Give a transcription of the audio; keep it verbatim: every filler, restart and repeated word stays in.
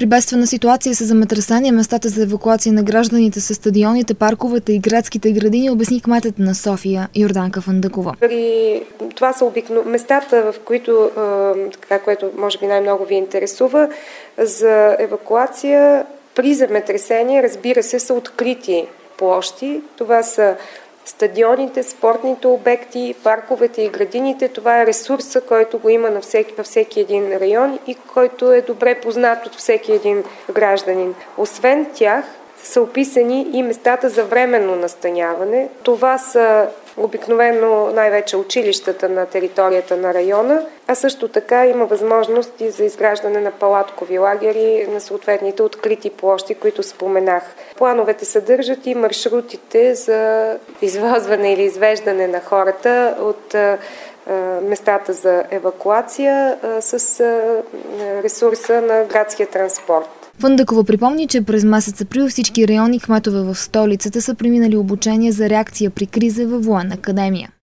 При бедствена ситуация с земетресение местата за евакуация на гражданите са стадионите, парковете и градските градини, обясни кметът на София Йорданка Фандъкова. При... Това са обикно... местата, в които, така, което може би най-много ви интересува, за евакуация при земетресение, разбира се, са открити площи. Това са стадионите, спортните обекти, парковете и градините. Това е ресурса, който го има на всеки, във всеки един район и който е добре познат от всеки един гражданин. Освен тях са описани и местата за временно настаняване. Това са обикновено най-вече училищата на територията на района, а също така има възможности за изграждане на палаткови лагери на съответните открити площи, които споменах. Плановете съдържат и маршрутите за извозване или извеждане на хората от местата за евакуация с ресурса на градския транспорт. Фандъкова припомни, че през месец април всички районни кметове в столицата са преминали обучение за реакция при криза във Военна академия.